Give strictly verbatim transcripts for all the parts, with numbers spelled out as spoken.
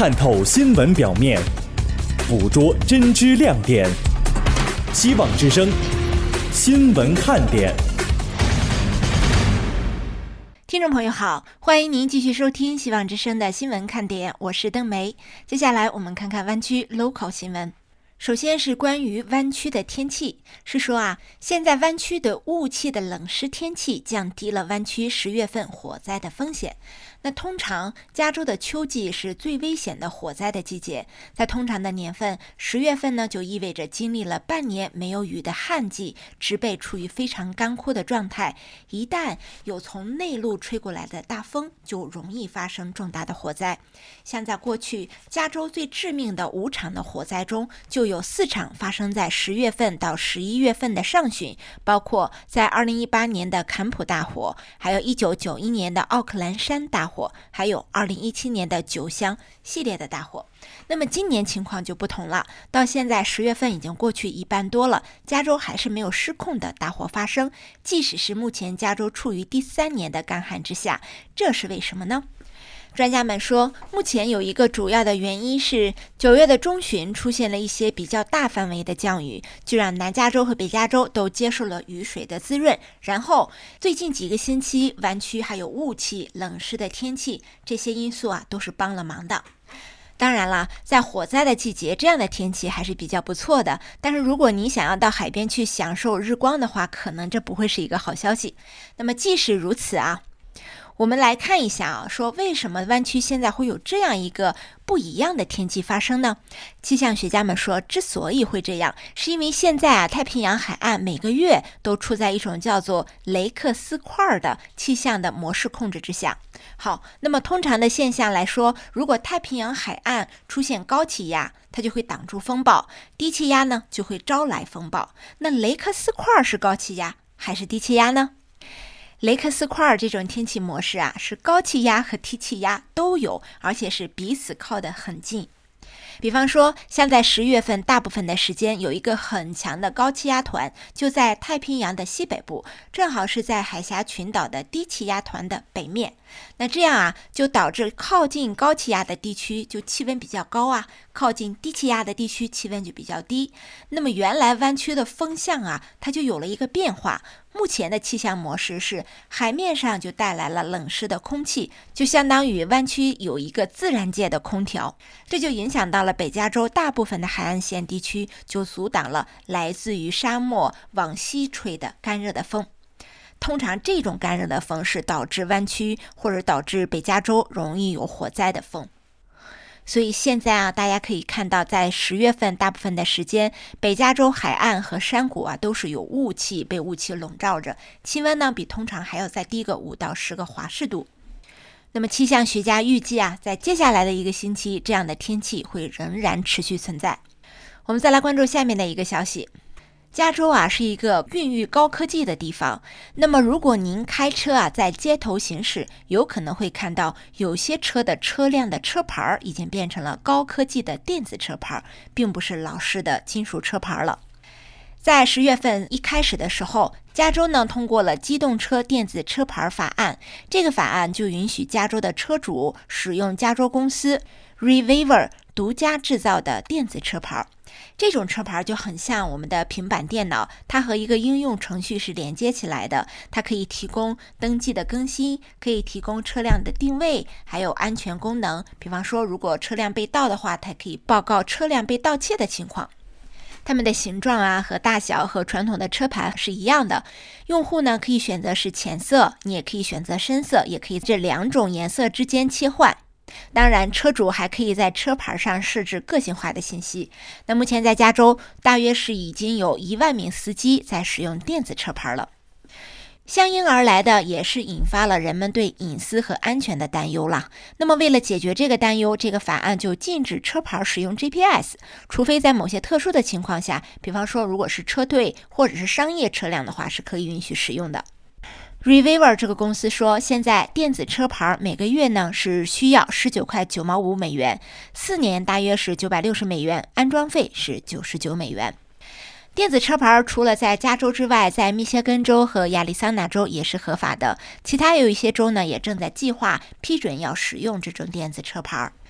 探透新闻表面，捕捉真知亮点。希望之声新闻看点。 听众朋友好，欢迎您继续收听希望之声的新闻看点，我是邓梅。接下来我们看看湾区 local 新闻。首先是关于湾区的天气，是说啊，现在湾区的雾气的冷湿天气降低了湾区十月份火灾的风险。那通常加州的秋季是最危险的火灾的季节，在通常的年份，十月份呢就意味着经历了半年没有雨的旱季，植被处于非常干枯的状态，一旦有从内陆吹过来的大风，就容易发生重大的火灾。像在过去加州最致命的五场的火灾中，就有四场发生在十月份到十一月份的上旬，包括在二零一八年的坎普大火，还有一九九一年的奥克兰山大火，还有二零一七年的九乡系列的大火。那么今年情况就不同了，到现在十月份已经过去一半多了，加州还是没有失控的大火发生，即使是目前加州处于第三年的干旱之下，这是为什么呢？专家们说，目前有一个主要的原因是九月的中旬出现了一些比较大范围的降雨，就让南加州和北加州都接受了雨水的滋润。然后最近几个星期湾区还有雾气、冷湿的天气，这些因素啊都是帮了忙的。当然了，在火灾的季节，这样的天气还是比较不错的。但是如果你想要到海边去享受日光的话，可能这不会是一个好消息。那么即使如此啊，我们来看一下啊，说为什么湾区现在会有这样一个不一样的天气发生呢？气象学家们说，之所以会这样，是因为现在啊，太平洋海岸每个月都处在一种叫做雷克斯块的气象的模式控制之下。好，那么通常的现象来说，如果太平洋海岸出现高气压，它就会挡住风暴；低气压呢，就会招来风暴。那雷克斯块是高气压还是低气压呢？雷克斯块这种天气模式啊，是高气压和低气压都有，而且是彼此靠得很近。比方说，像在十月份大部分的时间，有一个很强的高气压团就在太平洋的西北部，正好是在海峡群岛的低气压团的北面。那这样啊，就导致靠近高气压的地区就气温比较高啊，靠近低气压的地区气温就比较低。那么原来湾区的风向啊，它就有了一个变化。目前的气象模式是海面上就带来了冷湿的空气，就相当于湾区有一个自然界的空调，这就影响到了北加州大部分的海岸线地区，就阻挡了来自于沙漠往西吹的干热的风。通常这种干热的风是导致湾区或者导致北加州容易有火灾的风。所以现在啊，大家可以看到，在十月份大部分的时间，北加州海岸和山谷啊都是有雾气，被雾气笼罩着，气温呢比通常还要再低个五到十个华氏度。那么气象学家预计啊，在接下来的一个星期，这样的天气会仍然持续存在。我们再来关注下面的一个消息。加州啊是一个孕育高科技的地方，那么如果您开车啊在街头行驶，有可能会看到有些车的车辆的车牌已经变成了高科技的电子车牌，并不是老式的金属车牌了。在十月份一开始的时候，加州呢通过了机动车电子车牌法案，这个法案就允许加州的车主使用加州公司 Reviver 独家制造的电子车牌。这种车牌就很像我们的平板电脑，它和一个应用程序是连接起来的，它可以提供登记的更新，可以提供车辆的定位，还有安全功能。比方说，如果车辆被盗的话，它可以报告车辆被盗窃的情况。它们的形状啊和大小和传统的车牌是一样的，用户呢可以选择是浅色，你也可以选择深色，也可以这两种颜色之间切换。当然，车主还可以在车牌上设置个性化的信息。那目前在加州，大约是已经有一万名司机在使用电子车牌了。相应而来的也是引发了人们对隐私和安全的担忧了。那么为了解决这个担忧，这个法案就禁止车牌使用 G P S， 除非在某些特殊的情况下，比方说如果是车队或者是商业车辆的话，是可以允许使用的。Reviver 这个公司说，现在电子车牌每个月呢是需要十九块九毛五美元，四年大约是九百六十美元，安装费是九十九美元。电子车牌除了在加州之外，在密歇根州和亚利桑那州也是合法的，其他有一些州呢也正在计划批准要使用这种电子车牌。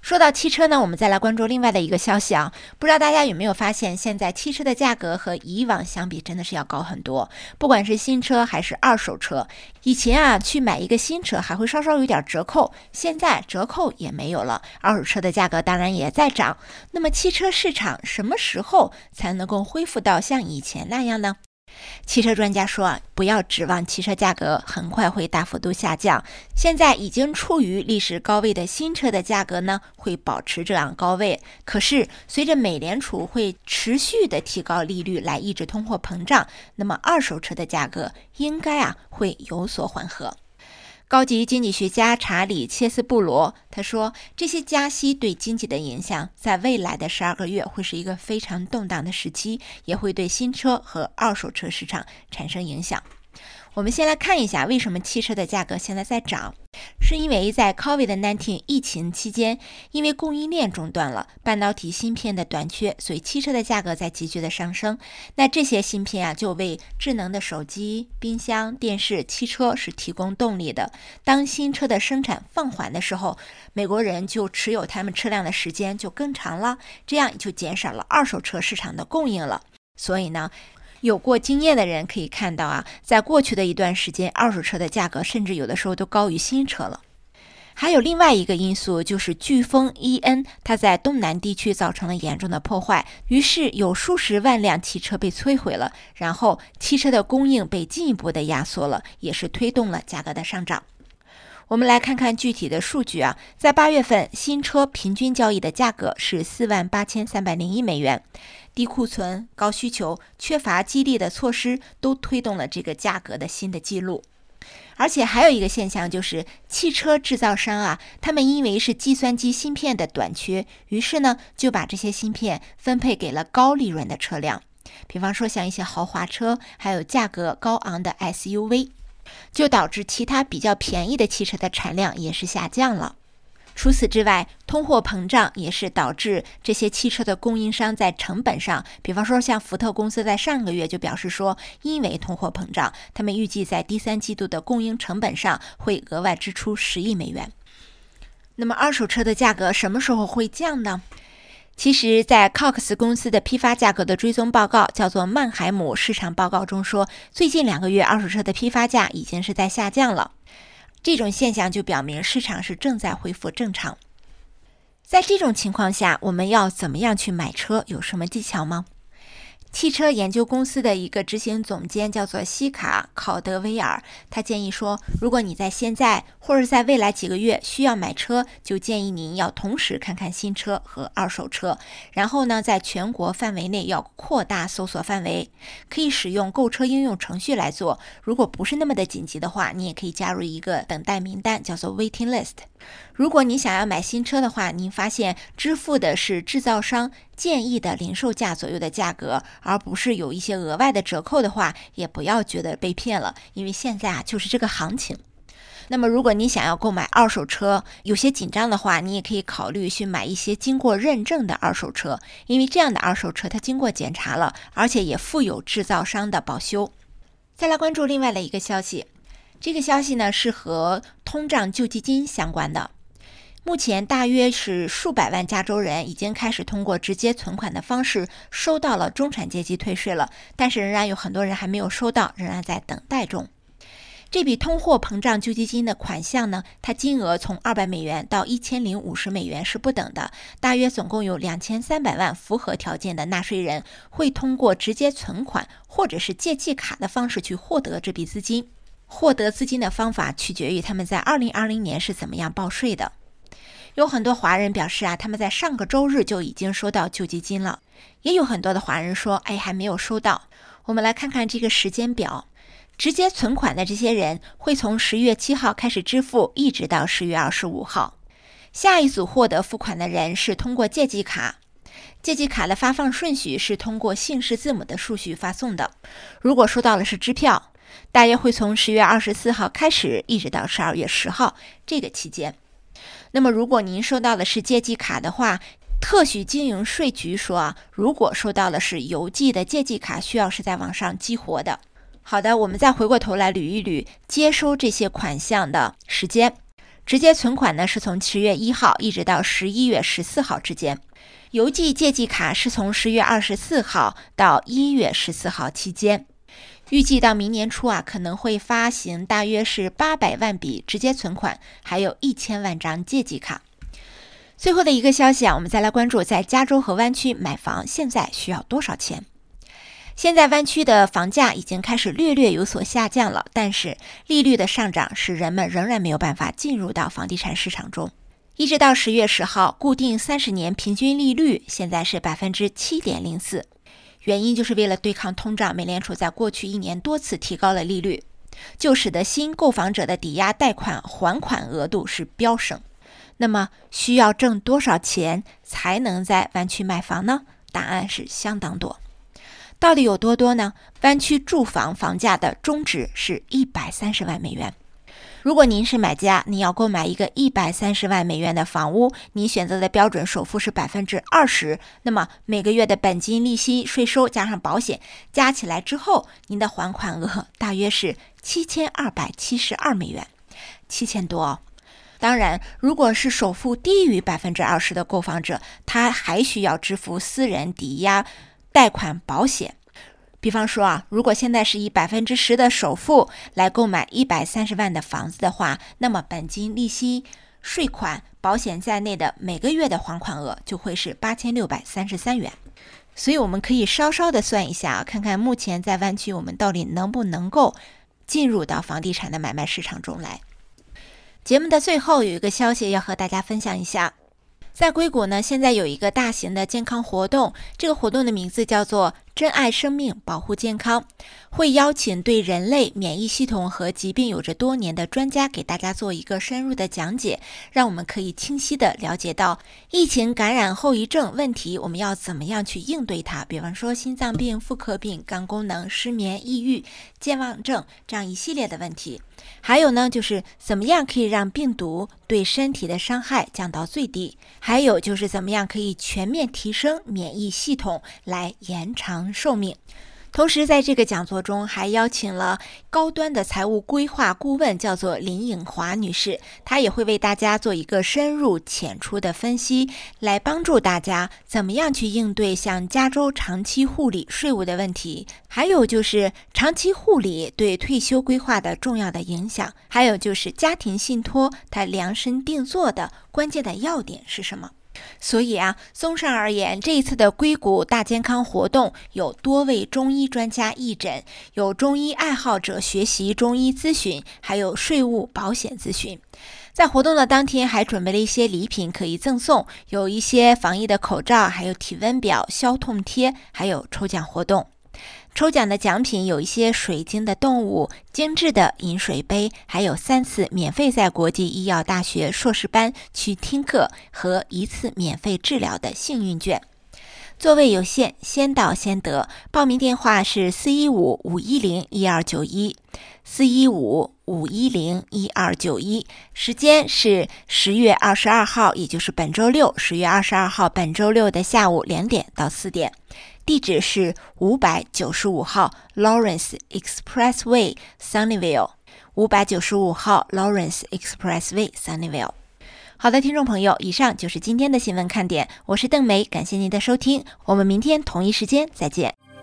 说到汽车呢，我们再来关注另外的一个消息啊，不知道大家有没有发现，现在汽车的价格和以往相比真的是要高很多，不管是新车还是二手车。以前啊，去买一个新车还会稍稍有点折扣，现在折扣也没有了，二手车的价格当然也在涨。那么汽车市场什么时候才能够恢复到像以前那样呢？汽车专家说，不要指望汽车价格很快会大幅度下降，现在已经处于历史高位的新车的价格呢，会保持这样高位。可是随着美联储会持续的提高利率来抑制通货膨胀，那么二手车的价格应该啊会有所缓和。高级经济学家查理·切斯布罗他说，这些加息对经济的影响在未来的十二个月会是一个非常动荡的时期，也会对新车和二手车市场产生影响。我们先来看一下为什么汽车的价格现在在涨，是因为在 COVID 十九 疫情期间，因为供应链中断了，半导体芯片的短缺，所以汽车的价格在急剧的上升。那这些芯片啊，就为智能的手机、冰箱、电视、汽车是提供动力的。当新车的生产放缓的时候，美国人就持有他们车辆的时间就更长了，这样就减少了二手车市场的供应了。所以呢，有过经验的人可以看到啊，在过去的一段时间，二手车的价格甚至有的时候都高于新车了。还有另外一个因素，就是飓风伊恩，它在东南地区造成了严重的破坏，于是有数十万辆汽车被摧毁了，然后汽车的供应被进一步的压缩了，也是推动了价格的上涨。我们来看看具体的数据啊，在八月份，新车平均交易的价格是四万八千三百零一美元。低库存、高需求、缺乏激励的措施都推动了这个价格的新的记录。而且还有一个现象，就是汽车制造商啊，他们因为是计算机芯片的短缺，于是呢就把这些芯片分配给了高利润的车辆，比方说像一些豪华车，还有价格高昂的 S U V， 就导致其他比较便宜的汽车的产量也是下降了。除此之外，通货膨胀也是导致这些汽车的供应商在成本上，比方说像福特公司在上个月就表示说，因为通货膨胀，他们预计在第三季度的供应成本上会额外支出十亿美元。那么二手车的价格什么时候会降呢？其实在 Cox 公司的批发价格的追踪报告，叫做曼海姆市场报告中说，最近两个月二手车的批发价已经是在下降了。这种现象就表明市场是正在恢复正常。在这种情况下，我们要怎么样去买车？有什么技巧吗？汽车研究公司的一个执行总监叫做西卡·考德威尔，他建议说，如果你在现在或者在未来几个月需要买车，就建议您要同时看看新车和二手车，然后呢，在全国范围内要扩大搜索范围，可以使用购车应用程序来做。如果不是那么的紧急的话，你也可以加入一个等待名单，叫做 waiting list。如果你想要买新车的话，您发现支付的是制造商建议的零售价左右的价格，而不是有一些额外的折扣的话，也不要觉得被骗了，因为现在啊就是这个行情。那么如果你想要购买二手车，有些紧张的话，你也可以考虑去买一些经过认证的二手车，因为这样的二手车它经过检查了，而且也附有制造商的保修。再来关注另外的一个消息，这个消息呢是和通胀救济金相关的。目前大约是数百万加州人已经开始通过直接存款的方式收到了中产阶级退税了，但是仍然有很多人还没有收到，仍然在等待中。这笔通货膨胀救济金的款项呢，它金额从二百美元到一千零五十美元是不等的，大约总共有两千三百万符合条件的纳税人会通过直接存款或者是借记卡的方式去获得这笔资金。获得资金的方法取决于他们在二零二零年是怎么样报税的。有很多华人表示啊，他们在上个周日就已经收到救济金了，也有很多的华人说，哎，还没有收到。我们来看看这个时间表，直接存款的这些人会从十月七号开始支付，一直到十月二十五号。下一组获得付款的人是通过借记卡，借记卡的发放顺序是通过姓氏字母的顺序发送的。如果收到的是支票，大约会从十月二十四号开始，一直到十二月十号这个期间。那么如果您收到的是借记卡的话，特许经营税局说啊，如果收到的是邮寄的借记卡，需要是在网上激活的。好的，我们再回过头来捋一捋接收这些款项的时间。 直接存款呢是从十月一号一直到十一月十四号之间，邮寄借记卡是从十月二十四号到一月十四号期间。预计到明年初啊，可能会发行大约是八百万笔直接存款，还有一千万张借记卡。最后的一个消息啊，我们再来关注在加州和湾区买房现在需要多少钱。现在湾区的房价已经开始略略有所下降了，但是利率的上涨使人们仍然没有办法进入到房地产市场中。一直到十月十号，固定三十年平均利率现在是 百分之七点零四， 原因就是为了对抗通胀，美联储在过去一年多次提高了利率，就使得新购房者的抵押贷款还款额度是飙升。那么需要挣多少钱才能在湾区买房呢？答案是相当多。到底有多多呢？湾区住房房价的中值是一百三十万美元。如果您是买家，你要购买一个一百三十万美元的房屋，你选择的标准首付是 百分之二十， 那么每个月的本金、利息、税收加上保险加起来之后，您的还款额大约是七千二百七十二美元，七千多哦。当然，如果是首付低于 百分之二十 的购房者，他还需要支付私人抵押贷款保险。比方说啊，如果现在是以 百分之十 的首付来购买一百三十万的房子的话，那么本金、利息、税款、保险在内的每个月的还款额就会是八千六百三十三元。所以我们可以稍稍的算一下，看看目前在湾区我们到底能不能够进入到房地产的买卖市场中来。节目的最后有一个消息要和大家分享一下。在硅谷呢，现在有一个大型的健康活动，这个活动的名字叫做珍爱生命，保护健康，会邀请对人类免疫系统和疾病有着多年的专家给大家做一个深入的讲解，让我们可以清晰的了解到疫情感染后遗症问题，我们要怎么样去应对它，比方说心脏病、妇科病、肝功能、失眠、抑郁、健忘症这样一系列的问题。还有呢，就是怎么样可以让病毒对身体的伤害降到最低，还有就是怎么样可以全面提升免疫系统来延长寿命。同时在这个讲座中还邀请了高端的财务规划顾问，叫做林颖华女士，她也会为大家做一个深入浅出的分析，来帮助大家怎么样去应对像加州长期护理税务的问题，还有就是长期护理对退休规划的重要的影响，还有就是家庭信托它量身定做的关键的要点是什么。所以啊，综上而言，这一次的硅谷大健康活动有多位中医专家义诊，有中医爱好者学习中医咨询，还有税务保险咨询。在活动的当天还准备了一些礼品可以赠送，有一些防疫的口罩，还有体温表、消痛贴，还有抽奖活动。抽奖的奖品有一些水晶的动物、精致的饮水杯，还有三次免费在国际医药大学硕士班去听课和一次免费治疗的幸运券。座位有限，先到先得。报名电话是四一五五一零一二九一，四一五五一零一二九一。时间是十月二十二号，也就是本周六，十月二十二号本周六的下午两点到四点。地址是五百九十五号 Lawrence Expressway Sunnyvale， 五百九十五号 Lawrence Expressway Sunnyvale。好的，听众朋友，以上就是今天的新闻看点，我是邓梅，感谢您的收听，我们明天同一时间再见。